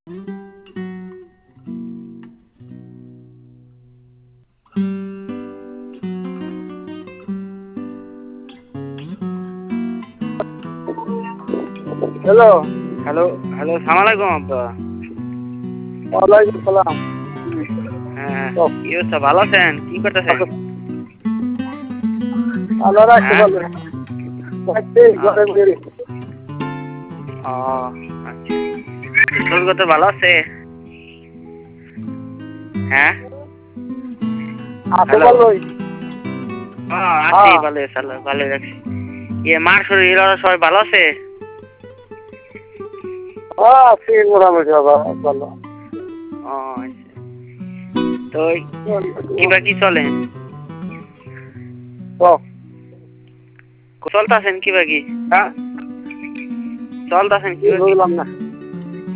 Hello hello hello, সালাম আলাইকুম আব্বা। ওয়ালাইকুম সালাম। হ্যাঁ, কি অবস্থা, ভালো আছেন? কি করতেছেন? আল্লাহ রাখতে হ্যাঁ? পারবে ঘরে বেরি ও আচ্ছা, তোর কত ভালো আছে? হ্যাঁ, আছে হ্যালো। ভালোই। আছি ভালো, ভালো রাখছি। মার শরীর ওরা সবাই ভালো আছে? আছি মোটামুটি বাবা ভালো। ও আচ্ছা, তো কিবা কি চলে? চলতেছেন কিবা কি? হ্যাঁ চলতেছেন কি কিবা কি? বুঝলাম না।